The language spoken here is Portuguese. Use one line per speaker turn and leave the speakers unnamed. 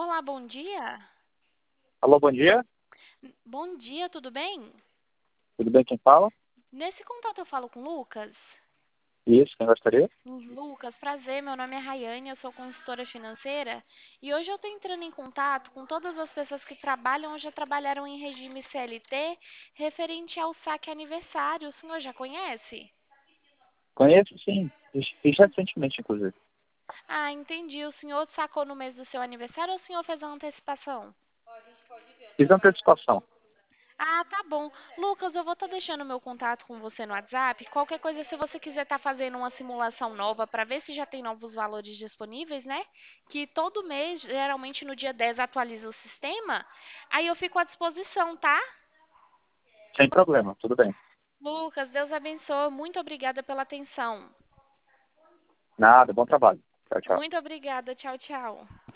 Olá, bom dia.
Alô, bom dia.
Bom dia, tudo bem?
Tudo bem quem fala?
Nesse contato eu falo com o Lucas.
Isso, quem gostaria?
Lucas, prazer, meu nome é Rayane, eu sou consultora financeira e hoje eu estou entrando em contato com todas as pessoas que trabalham ou já trabalharam em regime CLT referente ao saque aniversário. O senhor já conhece?
Conheço, sim. Fiz recentemente, inclusive.
Ah, entendi. O senhor sacou no mês do seu aniversário ou o senhor fez a antecipação?
Fiz antecipação.
Ah, tá bom. Lucas, eu vou estar deixando meu contato com você no WhatsApp. Qualquer coisa, se você quiser estar fazendo uma simulação nova para ver se já tem novos valores disponíveis, né? Que todo mês, geralmente no dia 10 atualiza o sistema. Aí eu fico à disposição, tá?
Sem problema, tudo bem.
Lucas, Deus abençoe. Muito obrigada pela atenção.
Nada, bom trabalho. Tchau, tchau.
Muito obrigada. Tchau, tchau.